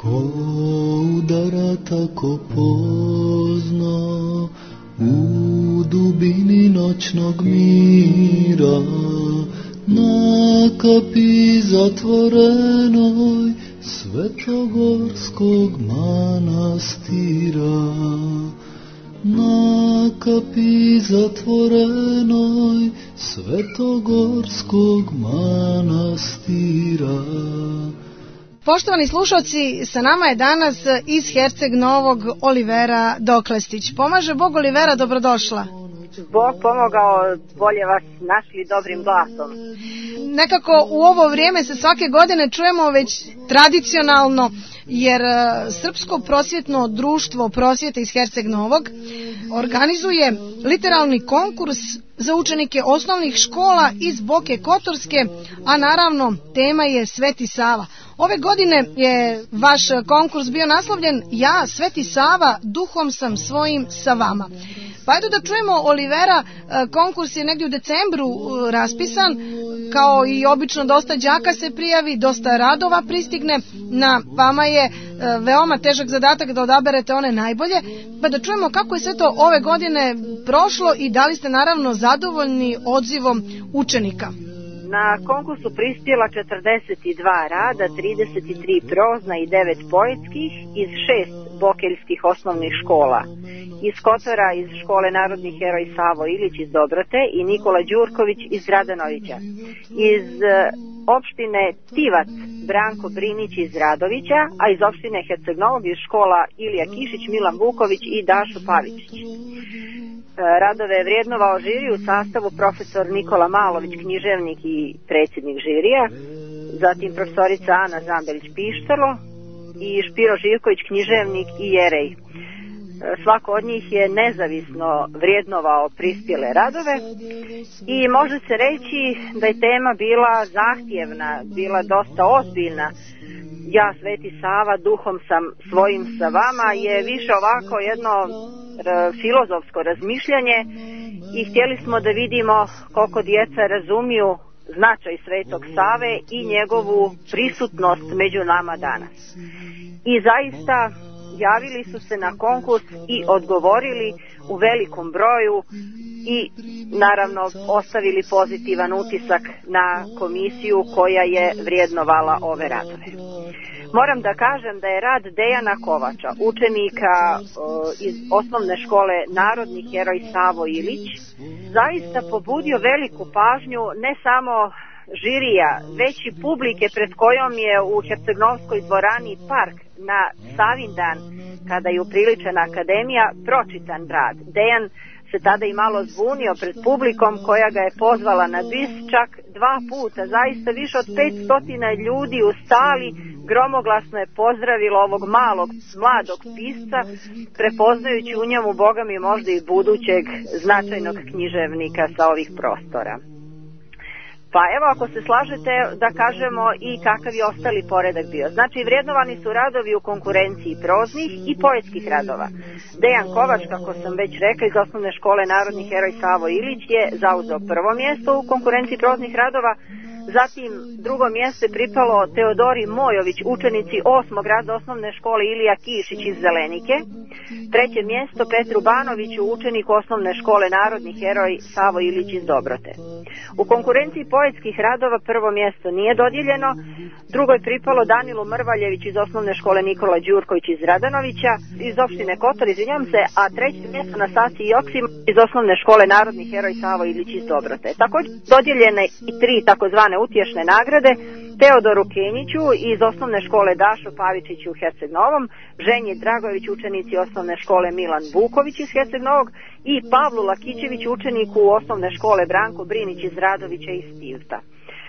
ko udara tako pozno u dubini noćnog mira, na kapi zatvorenoj Svetogorskog manastira, na kapi zatvorenoj Svetogorskog manastira. Poštovani slušalci, sa nama je danas iz Herceg Novog Olivera Doklestić. Pomaže Bog, Olivera, dobrodošla. Bog pomogao, bolje vas našli dobrim glasom. Nekako u ovo vrijeme se svake godine čujemo već tradicionalno, jer Srpsko prosvjetno društvo prosvjete iz Herceg Novog organizuje literalni konkurs za učenike osnovnih škola iz Boke Kotorske, a naravno tema je Sveti Sava. Ove godine je vaš konkurs bio naslovljen Ja, Sveti Sava, duhom sam svojim sa vama. Pa ajde da čujemo, Olivera, konkurs je negdje u decembru raspisan, kao i obično dosta đaka se prijavi, dosta radova pristigne, na vama je veoma težak zadatak da odaberete one najbolje, pa da čujemo kako je sve to ove godine prošlo i da li ste naravno zadovoljni odzivom učenika. Na konkursu prispjela 42 rada, 33 prozna i 9 poetskih iz 6 bokeljskih osnovnih škola. Iz Kotora iz škole Narodni heroj Savo Ilić iz Dobrote i Nikola Đurković iz Radanovića. Iz opštine Tivac Branko Brinić iz Radovića, a iz opštine Herceg Novog iz škola Ilija Kišić, Milan Vuković i Dašo Pavičić. Radove je vrijednovao žiri u sastavu profesor Nikola Malović, književnik i predsjednik žirija, zatim profesorica Ana Zambelić-Pištalo i Špiro Živković, književnik i jerej. Svako od njih je nezavisno vrijednovao prispjele radove i može se reći da je tema bila zahtjevna, bila dosta ozbiljna. Ja, Sveti Sava, duhom sam svojim sa vama je više ovako jedno filozofsko razmišljanje i htjeli smo da vidimo koliko djeca razumiju značaj Svetog Save i njegovu prisutnost među nama danas. I zaista javili su se na konkurs i odgovorili u velikom broju i naravno ostavili pozitivan utisak na komisiju koja je vrijednovala ove radove. Moram da kažem da je rad Dejana Kovača, učenika iz osnovne škole Narodni heroj Savo Ilić, zaista pobudio veliku pažnju ne samo žirija, već i publike pred kojom je u Hercegnovskoj dvorani Park na Savindan, kada je upriličena akademija, pročitan rad. Dejan se tada i malo zbunio pred publikom koja ga je pozvala na bis čak 2 puta. Zaista više od 500 ljudi u sali gromoglasno je pozdravilo ovog malog, mladog pisca, prepoznajući u njemu, Boga mi, možda i budućeg značajnog književnika sa ovih prostora. Pa evo, ako se slažete, da kažemo i kakav je ostali poredak bio. Znači, vrijednovani su radovi u konkurenciji proznih i poetskih radova. Dejan Kovač, kako sam već rekla, iz osnovne škole Narodni heroj Savo Ilić je zauzeo prvo mjesto u konkurenciji proznih radova. Zatim drugo mjesto je pripalo Teodori Mojović, učenici 8. razreda osnovne škole Ilija Kišić iz Zelenike. Treće mjesto Petru Banoviću, učeniku osnovne škole Narodni heroj Savo Ilić iz Dobrote. U konkurenciji poetskih radova prvo mjesto nije dodijeljeno, drugo je pripalo Danilu Mrvaljević iz osnovne škole Nikola Đurković iz Radanovića, iz opštine Kotor, izvinjam se, a treće mjesto na Sasi Joksim iz osnovne škole Narodni heroj Savo Ilić iz Dobrote. Također dodijeljene i 3 takozvane utješne nagrade Teodoru Kenjiću iz osnovne škole Dašo Pavičić u Herceg Novom, Ženji Dragović, učenici osnovne škole Milan Vuković iz Herceg Novog i Pavlu Lakićević, učeniku osnovne škole Branko Brinić iz Radovića i Stivta.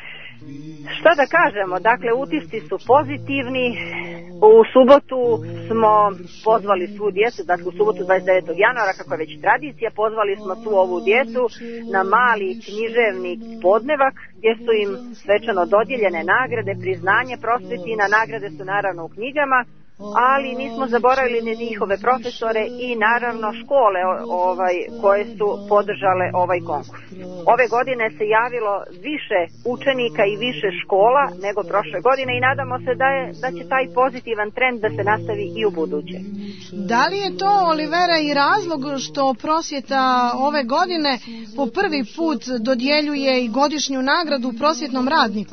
Šta da kažemo, dakle utisci su pozitivni. U subotu smo pozvali svu djecu, dakle u subotu 29. januara, kako je već tradicija, pozvali smo svu ovu djecu na mali književni podnevak gdje su im svečano dodijeljene nagrade, priznanje prosvetina, nagrade su naravno u knjigama, ali nismo zaboravili ni njihove profesore i naravno škole koje su podržale ovaj konkurs. Ove godine se javilo više učenika i više škola nego prošle godine i nadamo se da će taj pozitivan trend da se nastavi i u buduće. Da li je to, Olivera, i razlog što prosvjeta ove godine po prvi put dodjeljuje i godišnju nagradu prosvjetnom radniku?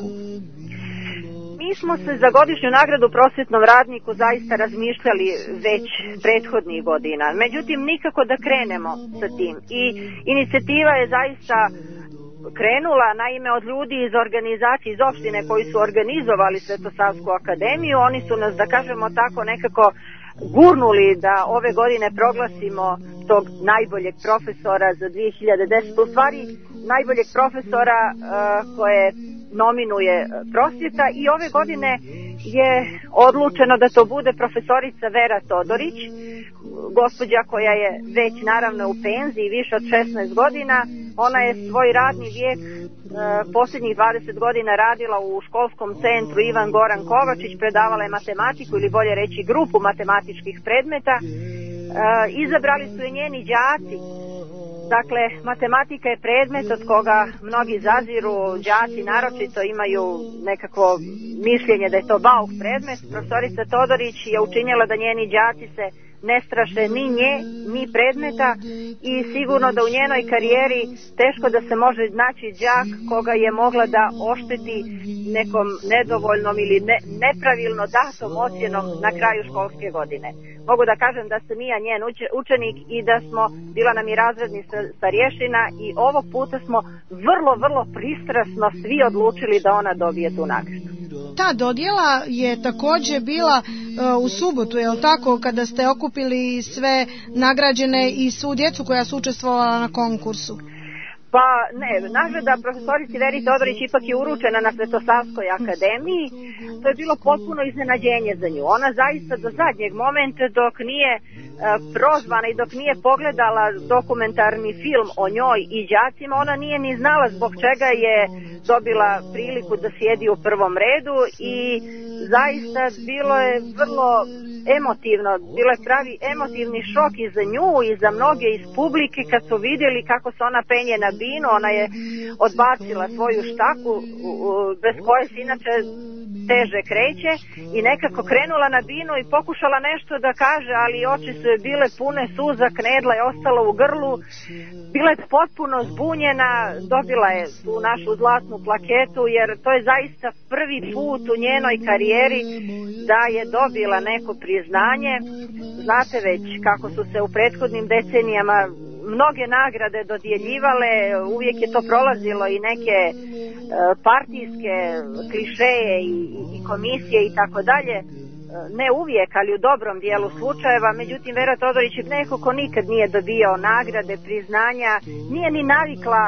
Mi smo se za godišnju nagradu prosvjetnom radniku zaista razmišljali već prethodnih godina, međutim nikako da krenemo sa tim i inicijativa je zaista krenula, naime, od ljudi iz organizacije, iz opštine koji su organizovali Svetosavsku akademiju. Oni su nas, da kažemo tako, nekako gurnuli da ove godine proglasimo tog najboljeg profesora za 2010. U stvari, najboljeg profesora koje nominuje prosvjeta i ove godine je odlučeno da to bude profesorica Vera Todorić, gospođa koja je već naravno u penziji više od 16 godina. Ona je svoj radni vijek posljednjih 20 godina radila u školskom centru Ivan Goran Kovačić, predavala je matematiku ili bolje reći grupu matematičkih predmeta. Izabrali su je njeni đaci. Dakle, matematika je predmet od koga mnogi zaziru, đaci naročito imaju nekakvo mišljenje da je to bauk predmet. Profesorica Todorić je učinjela da njeni đaci se ne straše ni nje, ni predmeta i sigurno da u njenoj karijeri teško da se može naći đak koga je mogla da ošteti nekom nedovoljnom ili nepravilno datom ocjenom na kraju školske godine. Mogu da kažem da sam i ja njen učenik i da smo, bila nam i razredni starješina i ovog puta smo vrlo pristrasno svi odlučili da ona dobije tu nagradu. Ta dodjela je također bila u subotu, je li tako, kada ste okupili sve nagrađene i svu djecu koja su učestvovala na konkursu? Pa ne, nagrada profesorici Veri Todorić ipak je uručena na Svetosavskoj akademiji. To je bilo potpuno iznenađenje za nju. Ona zaista do zadnjeg momenta dok nije prozvana i dok nije pogledala dokumentarni film o njoj i đacima, ona nije ni znala zbog čega je dobila priliku da sjedi u prvom redu i zaista bilo je vrlo emotivno, bilo je pravi emotivni šok i za nju i za mnoge iz publike kad su vidjeli kako se ona penje na binu. Ona je odbacila svoju štaku bez koje se inače teže kreće i nekako krenula na binu i pokušala nešto da kaže, ali oči su je bile pune suza, knedla je ostala u grlu, bila je potpuno zbunjena, dobila je tu našu zlatnu plaketu jer to je zaista prvi put u njenoj karijeri da je dobila neko priznanje. Znate već kako su se u prethodnim decenijama mnoge nagrade dodjeljivale, uvijek je to prolazilo i neke partijske klišeje i komisije i tako dalje. Ne uvijek, ali u dobrom dijelu slučajeva. Međutim, Vera Todorić je neko ko nikad nije dobijao nagrade, priznanja, nije ni navikla,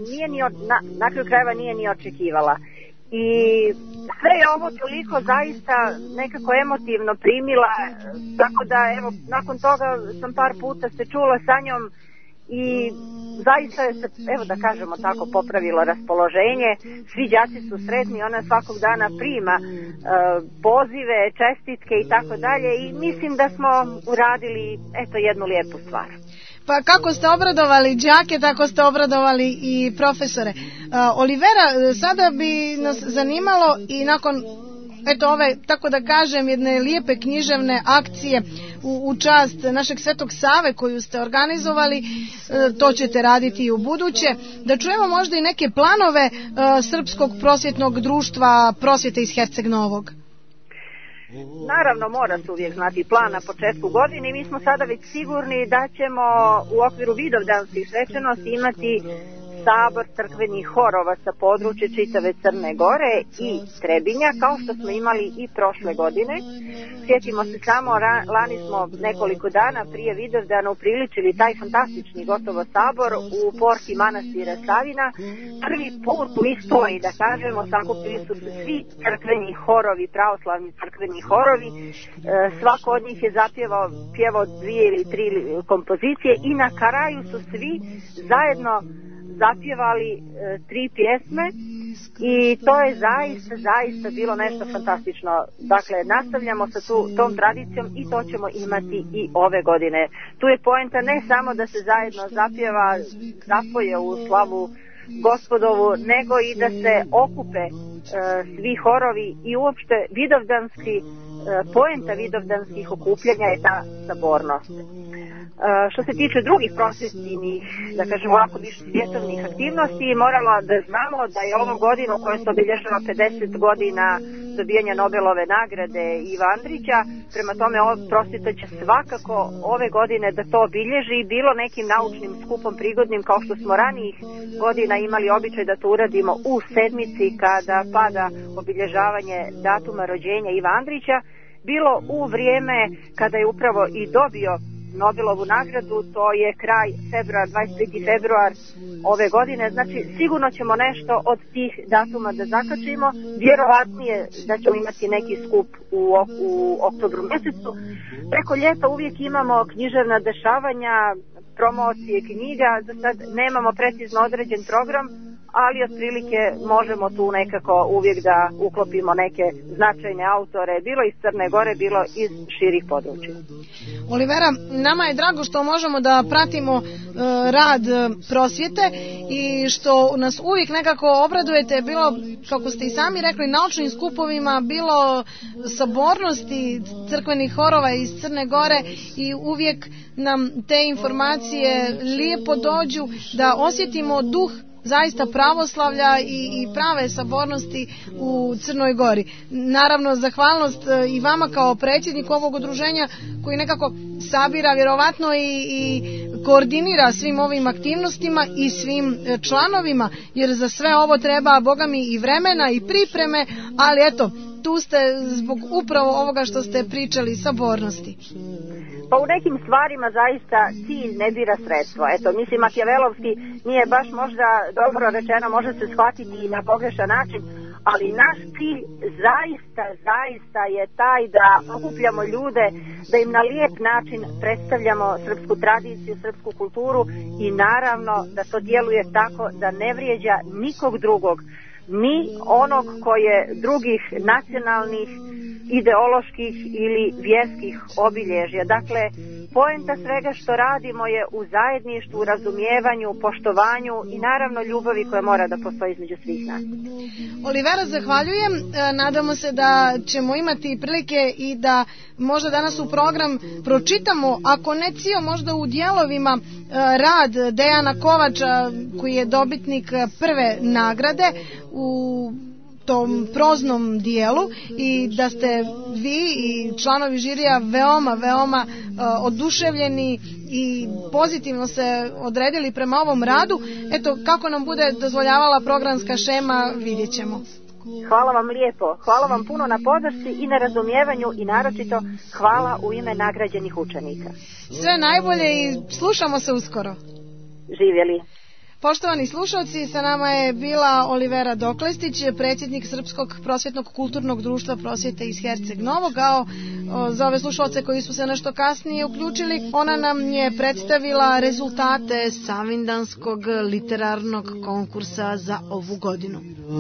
na kraju krajeva nije ni očekivala. I sve je ovo toliko zaista nekako emotivno primila, tako da evo, nakon toga sam par puta se čula sa njom i zaista je se, evo da kažemo tako, popravilo raspoloženje. Svi đaci su sretni, ona svakog dana prima pozive, čestitke i tako dalje i mislim da smo uradili jednu lijepu stvar. Pa kako ste obradovali đake, tako ste obradovali i profesore. Olivera, sada bi nas zanimalo i nakon ove, tako da kažem, jedne lijepe književne akcije u čast našeg Svetog Save koju ste organizovali, to ćete raditi i u buduće, da čujemo možda i neke planove Srpskog prosvjetnog društva prosvjete iz Herceg Novog. Naravno, mora se uvijek znati plan na početku godine i mi smo sada već sigurni da ćemo u okviru vidovdanskih svečanosti imati sabor crkvenih horova sa područja čitave Crne Gore i Trebinja, kao što smo imali i prošle godine. Sjetimo se samo, lani smo nekoliko dana prije Vidovdana upriličili taj fantastični gotovo sabor u porti manastira Savina. Prvi put u istoriji, da kažemo, sakupili su se svi crkveni horovi, pravoslavni crkveni horovi. Svako od njih je pjevao 2 ili 3 kompozicije i na kraju su svi zajedno zapjevali 3 pjesme i to je zaista bilo nešto fantastično. Dakle, nastavljamo sa tom tradicijom i to ćemo imati i ove godine. Tu je poenta ne samo da se zajedno zapoje u slavu Gospodovu, nego i da se okupe svi horovi i uopšte vidovdanski, poenta vidovdanskih okupljanja je ta sabornost. Što se tiče drugih prosvjetnih, da kažem ovako, više svjetovnih aktivnosti, moramo da znamo da je ovu godinu koja se obilježava 50 godina dobijanja Nobelove nagrade Iva Andrića, prema tome prosvjeta će svakako ove godine da to obilježi, bilo nekim naučnim skupom prigodnim kao što smo ranijih godina imali običaj da to uradimo u sedmici kada pada obilježavanje datuma rođenja Iva Andrića, bilo u vrijeme kada je upravo i dobio Nobelovu nagradu, to je kraj februar, 23. februar ove godine, znači sigurno ćemo nešto od tih datuma da zakačimo, vjerovatnije da ćemo imati neki skup u oktobru mjesecu. Preko ljeta uvijek imamo književna dešavanja, promocije knjiga, za sad nemamo precizno određen program, ali otprilike možemo tu nekako uvijek da uklopimo neke značajne autore, bilo iz Crne Gore, bilo iz širih područja. Olivera, nama je drago što možemo da pratimo rad prosvjete i što nas uvijek nekako obradujete, bilo, kako ste i sami rekli, naučnim skupovima, bilo sabornosti crkvenih horova iz Crne Gore i uvijek nam te informacije lijepo dođu da osjetimo duh zaista pravoslavlja i prave sabornosti u Crnoj Gori. Naravno, zahvalnost i vama kao predsjednik ovog udruženja koji nekako sabira vjerovatno i koordinira svim ovim aktivnostima i svim članovima, jer za sve ovo treba, Boga mi, i vremena i pripreme, ali eto, tu ste zbog upravo ovoga što ste pričali, sabornosti. Pa u nekim stvarima zaista cilj ne bira sredstvo. Eto, mislim, makijavelovski nije baš možda dobro rečeno, može se shvatiti i na pogrešan način, ali naš cilj zaista je taj da okupljamo ljude, da im na lijep način predstavljamo srpsku tradiciju, srpsku kulturu i naravno da to djeluje tako da ne vrijeđa nikog drugog, ni onog koje drugih nacionalnih, ideoloških ili vjerskih obilježja. Dakle, poenta svega što radimo je u zajedništvu, razumijevanju, poštovanju i naravno ljubavi koja mora da postoji između svih nas. Olivera, zahvaljujem. Nadamo se da ćemo imati prilike i da možda danas u program pročitamo, ako ne cijel, možda u dijelovima, rad Dejana Kovača koji je dobitnik prve nagrade u tom proznom dijelu i da ste vi i članovi žirija veoma oduševljeni i pozitivno se odredili prema ovom radu. Eto, kako nam bude dozvoljavala programska šema, vidjet ćemo. Hvala vam lijepo, hvala vam puno na podršci i na razumijevanju i naročito hvala u ime nagrađenih učenika. Sve najbolje i slušamo se uskoro. Živjeli. Poštovani slušalci, sa nama je bila Olivera Doklestić, predsjednik Srpskog prosvjetnog kulturnog društva prosvjete iz Herceg Novog, a za ove slušalce koji su se nešto kasnije uključili, ona nam je predstavila rezultate Savindanskog literarnog konkursa za ovu godinu.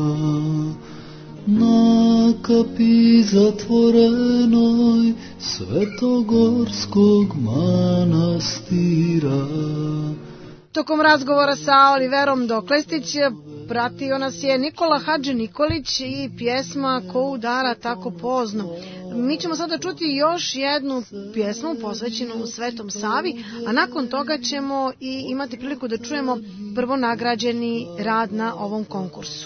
Na kapi zatvorenoj Svetogorskog manastira. Tokom razgovora sa Oliverom Doklestić pratio nas je Nikola Hadži Nikolić i pjesma Ko udara tako pozno. Mi ćemo sada čuti još jednu pjesmu posvećenu Svetom Savi, a nakon toga ćemo i imati priliku da čujemo prvonagrađeni rad na ovom konkursu.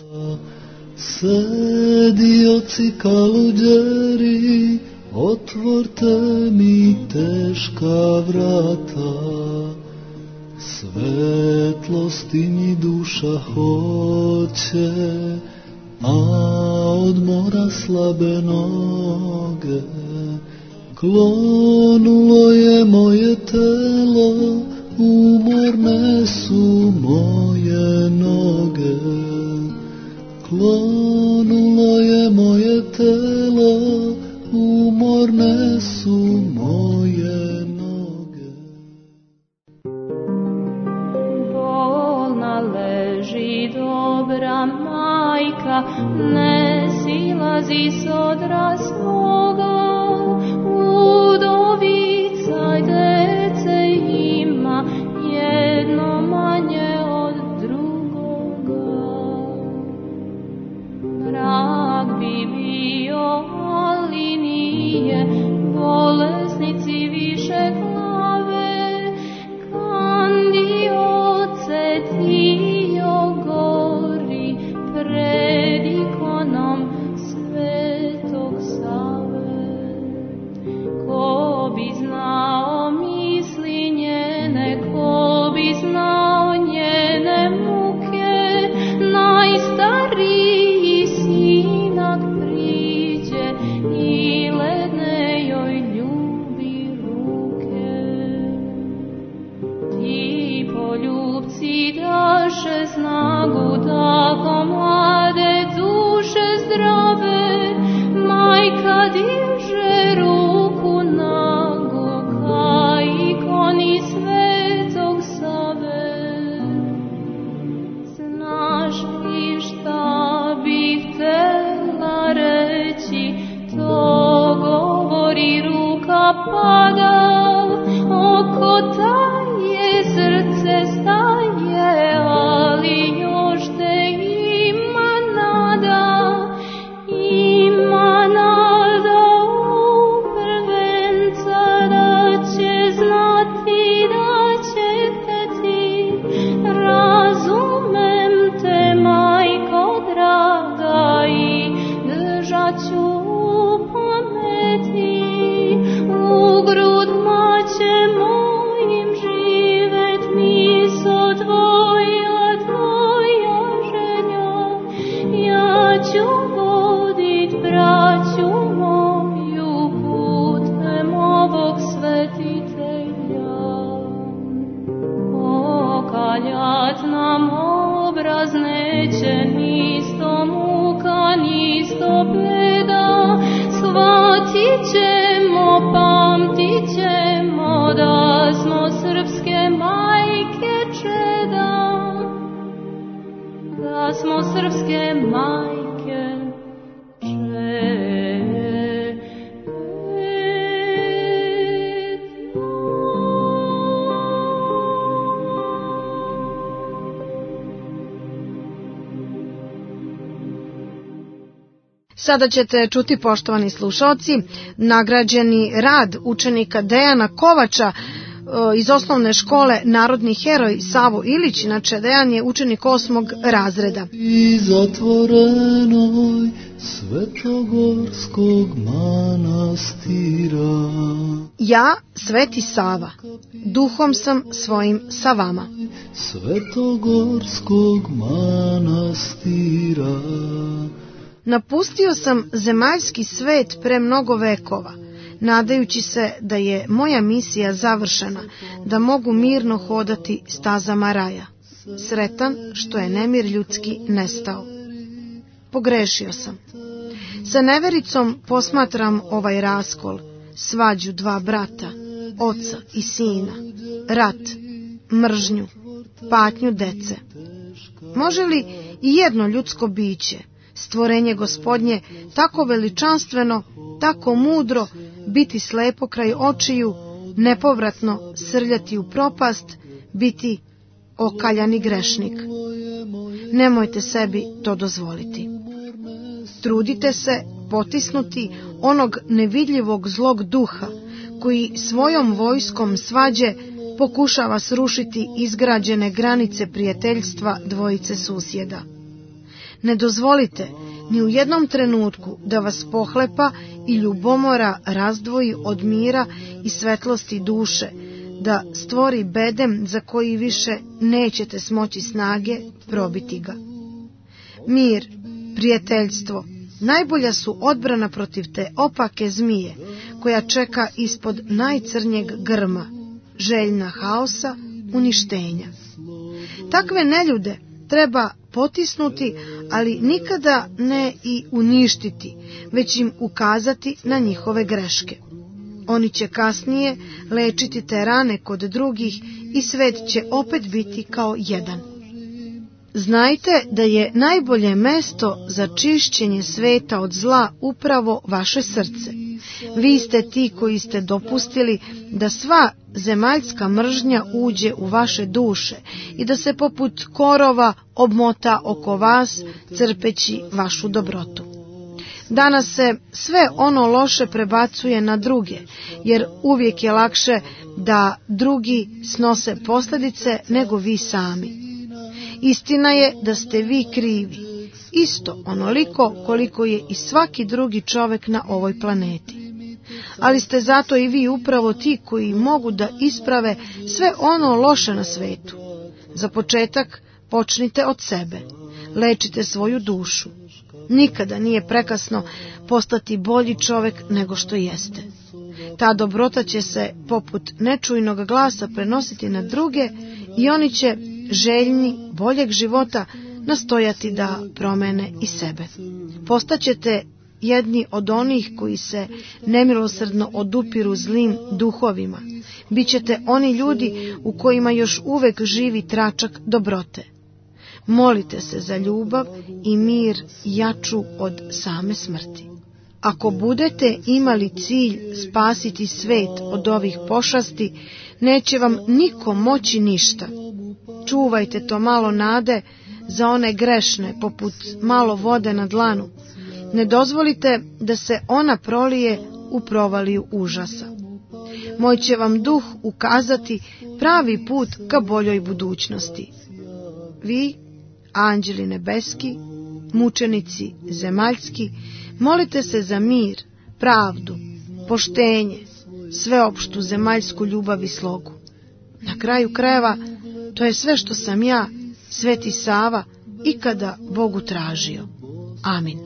Sedioci kaluđeri, otvorte mi teška vrata, svetlosti mi duša hoće, a od mora slabe noge. Klonulo je moje telo, umorne su moje noge. Klonulo je moje telo, umorne su moje noge. Leži dobra majka pada, oko taje srce staje, ali još te ima nada u prvenca, da će znati, da će hteti. Razumem te, majko draga, i držat ću u pameti. U grudma će mojim živet miso tvoja želja. Ja ću vodit braću moju putem ovog svetitelja. Okaljat nam obraz neće nisto muka, nisto beda. Shvatit ćemo, pamtit ćemo, da smo srpske majke čeda. Da smo srpske majke čeda. Sada ćete čuti, poštovani slušalci, nagrađeni rad učenika Dejana Kovača iz osnovne škole Narodni heroj Savo Ilić. Inače, Dejan je učenik 8. razreda. I zatvorenoj Svetogorskog manastira. Ja, Sveti Sava, duhom sam svojim sa vama. Svetogorskog manastira. Napustio sam zemaljski svet pre mnogo vekova, nadajući se da je moja misija završena, da mogu mirno hodati stazama raja. Sretan što je nemir ljudski nestao. Pogrešio sam. Sa nevericom posmatram ovaj raskol, svađu dva brata, oca i sina, rat, mržnju, patnju dece. Može li i jedno ljudsko biće, stvorenje Gospodnje, tako veličanstveno, tako mudro, biti slepo kraj očiju, nepovratno srljati u propast, biti okaljani grešnik? Nemojte sebi to dozvoliti. Trudite se potisnuti onog nevidljivog zlog duha, koji svojom vojskom svađe pokušava srušiti izgrađene granice prijateljstva dvojice susjeda. Ne dozvolite ni u jednom trenutku da vas pohlepa i ljubomora razdvoji od mira i svetlosti duše, da stvori bedem za koji više nećete smoći snage probiti ga. Mir, prijateljstvo, najbolja su odbrana protiv te opake zmije, koja čeka ispod najcrnjeg grma, željna haosa, uništenja. Takve neljude treba potisnuti, ali nikada ne i uništiti, već im ukazati na njihove greške. Oni će kasnije lečiti te rane kod drugih i svet će opet biti kao jedan. Znajte da je najbolje mesto za čišćenje sveta od zla upravo vaše srce. Vi ste ti koji ste dopustili da sva zemaljska mržnja uđe u vaše duše i da se poput korova obmota oko vas, crpeći vašu dobrotu. Danas se sve ono loše prebacuje na druge, jer uvijek je lakše da drugi snose posljedice nego vi sami. Istina je da ste vi krivi, isto onoliko koliko je i svaki drugi čovjek na ovoj planeti. Ali ste zato i vi upravo ti koji mogu da isprave sve ono loše na svetu. Za početak počnite od sebe, lečite svoju dušu. Nikada nije prekasno postati bolji čovjek nego što jeste. Ta dobrota će se poput nečujnog glasa prenositi na druge i oni će, željni boljeg života, nastojati da promene i sebe. Postaćete jedni od onih koji se nemilosrdno odupiru zlim duhovima. Bićete oni ljudi u kojima još uvek živi tračak dobrote. Molite se za ljubav i mir jaču od same smrti. ako budete imali cilj spasiti svet od ovih pošasti, neće vam niko moći ništa. Čuvajte to malo nade za one grešne, poput malo vode na dlanu. Ne dozvolite da se ona prolije u provaliju užasa. Moj će vam duh ukazati pravi put ka boljoj budućnosti. Vi, anđeli nebeski, mučenici zemaljski, molite se za mir, pravdu, poštenje, sveopštu zemaljsku ljubav i slogu. Na kraju krajeva, to je sve što sam ja, Sveti Sava, ikada Bogu tražio. Amin.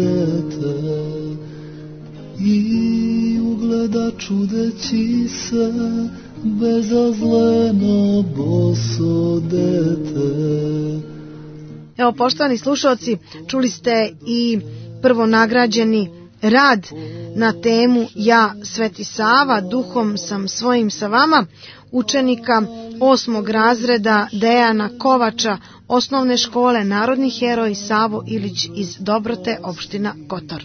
I ugleda čudeći se bezazleno boso dete. Evo, poštovani slušalci, čuli ste i prvonagrađeni rad na temu Ja, Sveti Sava, duhom sam svojim sa vama, učenika 8. razreda Dejana Kovača, osnovne škole Narodni heroj Savo Ilić iz Dobrote, opština Kotor.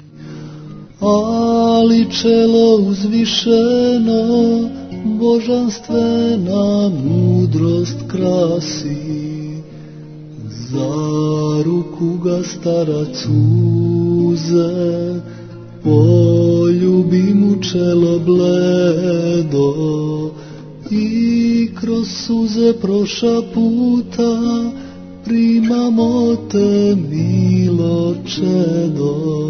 Ali čelo uzvišeno, božanstvena mudrost krasi, za ruku ga starac uze, poljubi mu čelo bledo i kroz suze proša puta, primamo te milo čedo.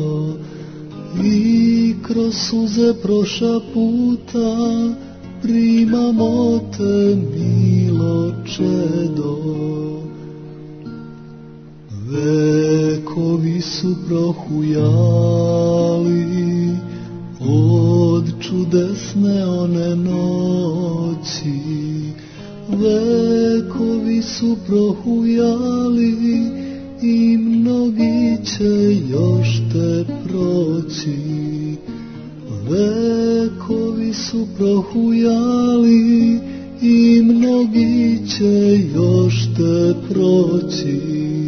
I kroz suze proša puta, primamo te milo čedo. Vekovi su prohujali od čudesne one noći. Vekovi su prohujali i mnogi će još te proći. Vekovi su prohujali i mnogi će još te proći.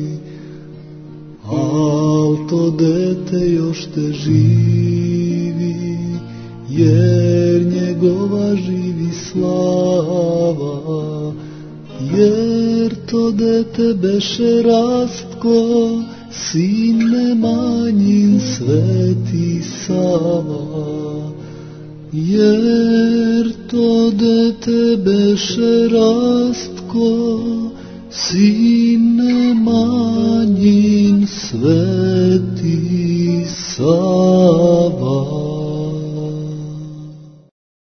Al to dete još te živi, jer njegova živi slava. Jer to dete beše Rastko, sin Nemanjin Sveti Sava. Jer to dete beše Rastko, sin Nemanjin Sveti Sava.